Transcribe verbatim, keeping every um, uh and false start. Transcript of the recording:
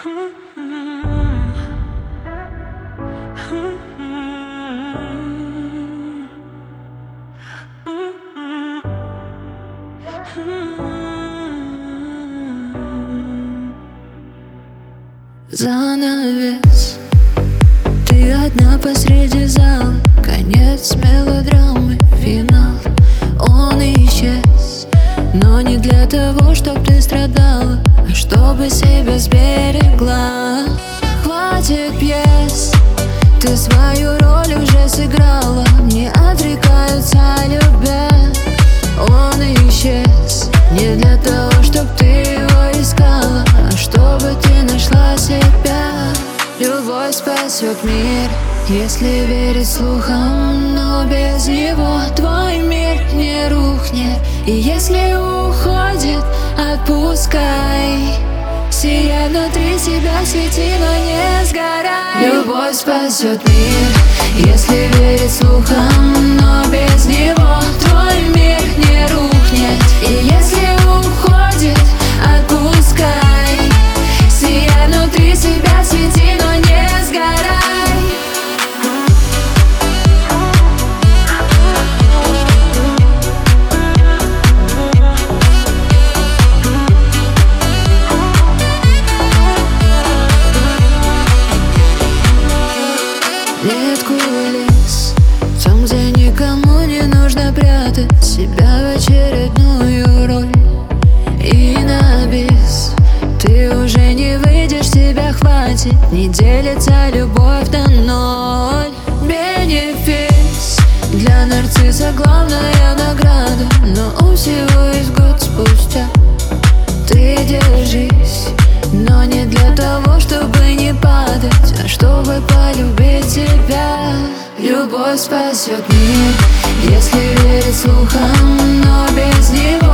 Занавес, ты одна посреди зала, конец мелодрамы, финал. Он исчез, но не для того, чтоб ты страдала, а чтобы себя сберегла. Хватит пьес, ты свою роль уже сыграла, не отрекаются любя. Он исчез, не для того, чтоб ты его искала, а чтобы ты нашла себя. Любовь спасет мир, если верить слухам, но без него твой мир не рухнет. И если уходит, отпускай, сияй внутри себя, свети, но не сгорай. Любовь спасет мир, если верить слухам, но без него твой мир не рухнет. И если уходит, отпускай, сияй внутри себя, свети, но не сгорай. Нет кулис, там, где никому не нужно прятать себя в очередную роль. И на бис ты уже не выйдешь, тебя хватит, не делится любовь на ноль. Бенефис для нарцисса главная награда, но у всего есть год спустя. Ты держись, но не для того, чтобы не падать, а чтобы полюбить тебя. Любовь спасет мир, если верить слухам, но без него